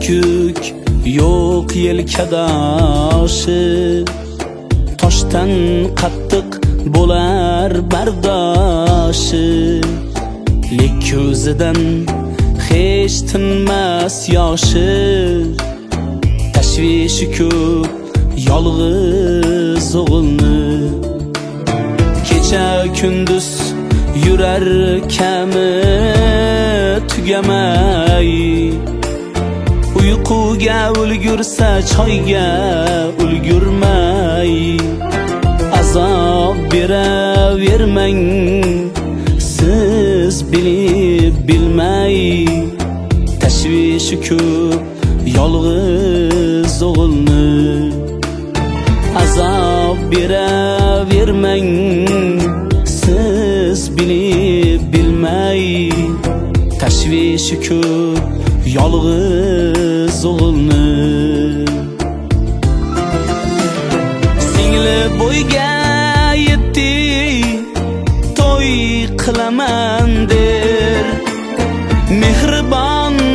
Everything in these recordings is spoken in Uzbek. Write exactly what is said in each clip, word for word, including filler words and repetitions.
bükük yo'q yelkadoshi, toshdan qattiq bo'lar bardoshi. Lek ko'zidan hech tinmas yoshi, tashvishi ko'p yolg'iz o'g'ilni. Kecha kunduz yurar kami tugamay, uyquga ulgursa choyga ulgurmay. Azob beravermang siz bilib bilmay, tashvishi ko'p yolg'iz o'g'ilni. Azob beravermang siz bilib bilmay, tashvishi ko'p yolg'iz o'g'ilni. Singli bo'yga yetdi to'y qilaman der, mehribon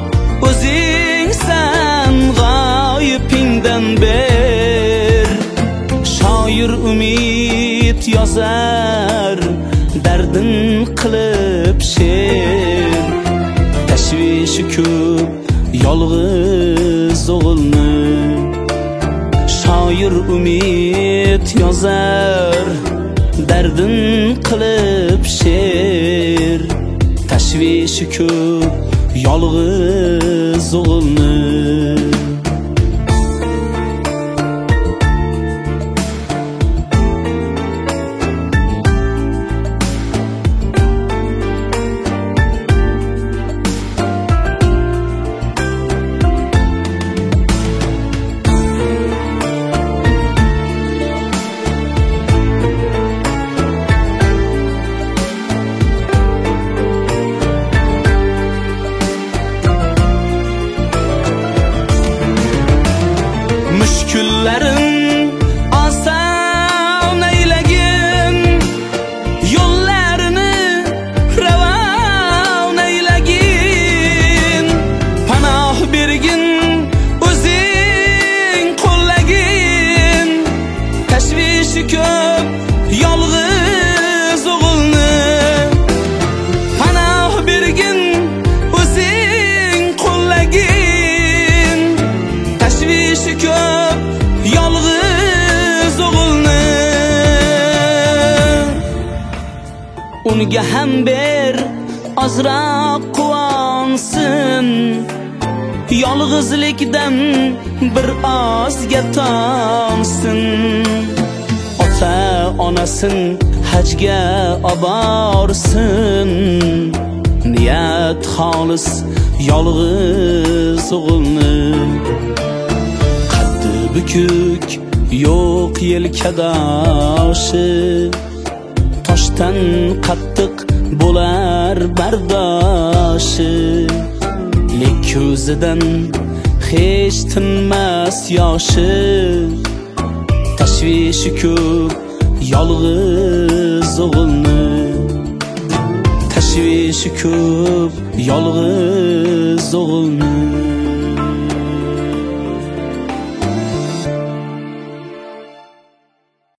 o'zingsan g'oyibingdan ber. Shoir umid yozar dardin qilib she'r, tashvishi ko'p yolg'iz o'g'ilni. Shoir umid yozar dardin qilib she'r, tashvishi ko'p yolg'iz o'g'ilni. Mushkullarim oson aylagin, yo'llarini ravon aylagin. Panoh bergin o'zing qo'llagin, tashvishi ko'p yolg'iz o'g'ilni. Panoh bergin o'zing qo'llagin, tashvishi ko'p yolg'iz o'g'ilni. Unga ham ber ozroq quvonsin, yolg'izlikdan bir ozga tomsin. Ota onasin hajga oborsin, niyat xolis yolg'iz o'g'ilni. Bükük yo'q yelkadoshi, toshdan qattiq bo'lar bardoshi. Lek ko'zidan hech tinmas yoshi, tashvishi ko'p yolg'iz o'g'ilni. Tashvishi ko'p yolg'iz o'g'ilni.